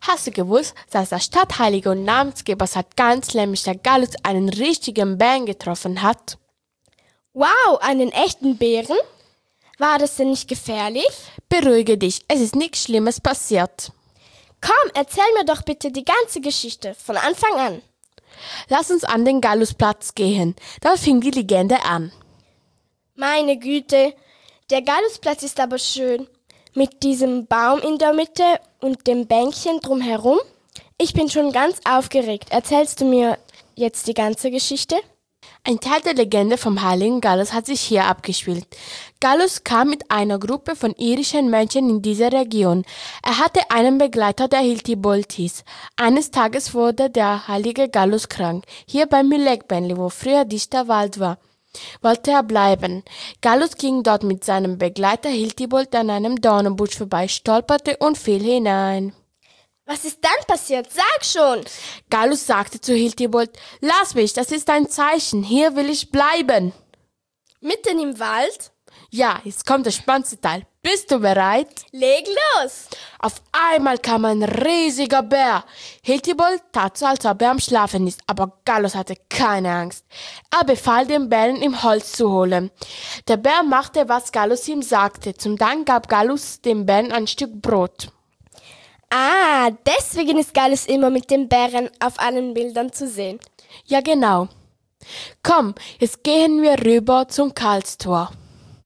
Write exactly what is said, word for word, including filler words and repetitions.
Hast du gewusst, dass der Stadtheilige und Namensgeber Sankt Gans, nämlich der Gallus, einen richtigen Bären getroffen hat? Wow, einen echten Bären? War das denn nicht gefährlich? Beruhige dich, es ist nichts Schlimmes passiert. Komm, erzähl mir doch bitte die ganze Geschichte, von Anfang an. Lass uns an den Gallusplatz gehen, da fing die Legende an. Meine Güte, der Gallusplatz ist aber schön. Mit diesem Baum in der Mitte und dem Bänkchen drumherum. Ich bin schon ganz aufgeregt. Erzählst du mir jetzt die ganze Geschichte? Ein Teil der Legende vom heiligen Gallus hat sich hier abgespielt. Gallus kam mit einer Gruppe von irischen Mönchen in diese Region. Er hatte einen Begleiter, der Hiltibold hieß. Eines Tages wurde der heilige Gallus krank. Hier bei Mülleckbänli, wo früher dichter Wald war, wollte er bleiben. Gallus ging dort mit seinem Begleiter Hiltibold an einem Dornenbusch vorbei, stolperte und fiel hinein. Was ist dann passiert? Sag schon! Gallus sagte zu Hiltibold, lass mich, das ist ein Zeichen, hier will ich bleiben. Mitten im Wald? Ja, jetzt kommt das spannendste Teil. Bist du bereit? Leg los! Auf einmal kam ein riesiger Bär. Hiltibold tat so, als ob er am Schlafen ist, aber Gallus hatte keine Angst. Er befahl dem Bären, ihm Holz zu holen. Der Bär machte, was Gallus ihm sagte. Zum Dank gab Gallus dem Bären ein Stück Brot. Ah, deswegen ist Gallus immer mit dem Bären auf allen Bildern zu sehen. Ja, genau. Komm, jetzt gehen wir rüber zum Karlstor.